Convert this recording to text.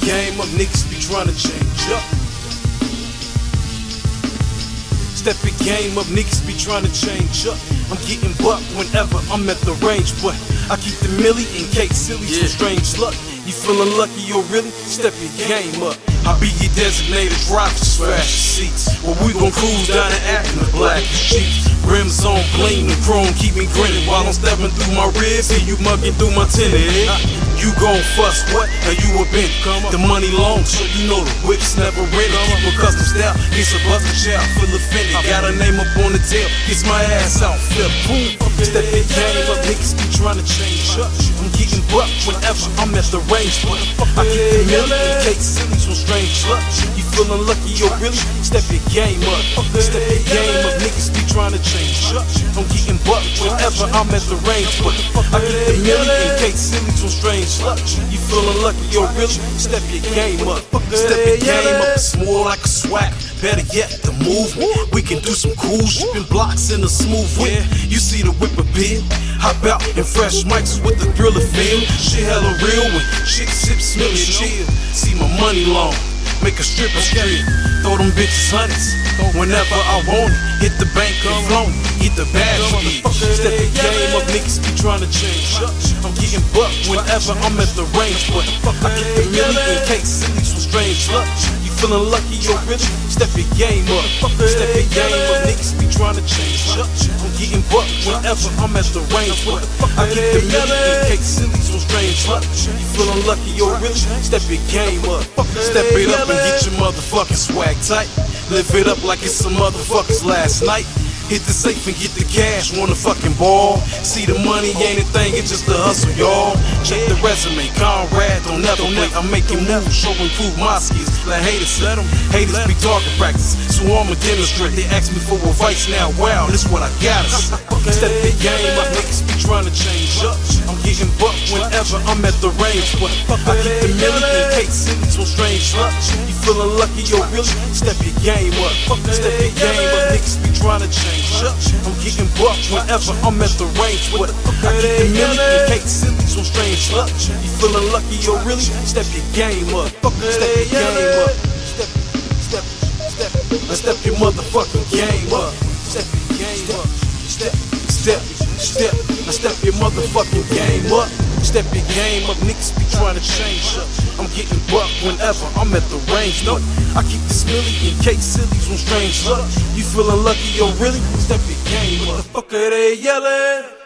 game up, niggas be trying to change up. Step your game up, niggas be trying to change up. I'm getting buck whenever I'm at the range, but I keep the milli in case silly some strange luck. You feeling lucky or really? Step your game up. I be your designated driver, just fashion seats. Well, we gon' cruise down the act in the blackest sheets. Rims on bling and chrome, keep me grinning while I'm stepping through my ribs. See you mugging through my tinted. You gon' fuss what? Now you a bent. The money long, so you know the whip's never rented. Keep a custom style, gets a buster child, full offended. Got a name up on the tail, gets my ass out, flip, boom. Step your game up, niggas be trying to change up. I'm getting buck whenever I'm at the range, but I keep the million in case silly some strange luck. You feeling lucky or really? Step your game up. Step your game up, niggas be trying to change up. I'm getting buck whenever I'm at the range, but I keep the million in case silly some strange luck. You feeling lucky or really? Step your game up. Step your game up, it's more like a swag. Better yet, the movement. We can do some cool shipping blocks in a smooth way. You see the whip appeal, hop out in fresh mics with the thriller feel. Shit hella real when chicks sip, smell and chill. See my money long, make a stripper strip. Throw them bitches hundreds whenever I want it. Hit the bank and flown, get the bag speed. Step the game up, niggas be trying to change up. I'm getting buck whenever I'm at the range, but I keep the million in case silly some strange luck. Feeling lucky or rich, step your game up. Step your game up, niggas be trying to change up. I'm getting buck whenever I'm at the range, but I keep the million in case silly some strange luck. You feeling lucky or rich, step your game up. Step it up and get your motherfucking swag tight. Live it up like it's some motherfuckers last night. Hit the safe and get the cash, wanna fucking ball. See the money ain't a thing, it's just a hustle, y'all. Check the resume, Conrad, don't never wait. I'm making moves, show improve my skills. Let haters be target practice, so I'ma demonstrate. They ask me for advice now, wow, this what I got us. Step the game up, niggas be trying to change up. I'm getting buck whenever I'm at the range, but I keep the million in case silly some strange luck. You feeling lucky or really? Step your game up. Step your game up, niggas be trying to change. I'm getting buck whenever I'm at the range, but I keep the million in case silly some strange luck. You feeling lucky or really? Step your game up. Step your game up. Step your motherfucking game up. Step your game up. Step. Now step your motherfucking game up. Step your game up, niggas be trying to change up. I'm getting buck whenever I'm at the range. No, I keep this million in case silly some strange luck. You feeling lucky or really? Step your game up. Motherfucker, they yelling.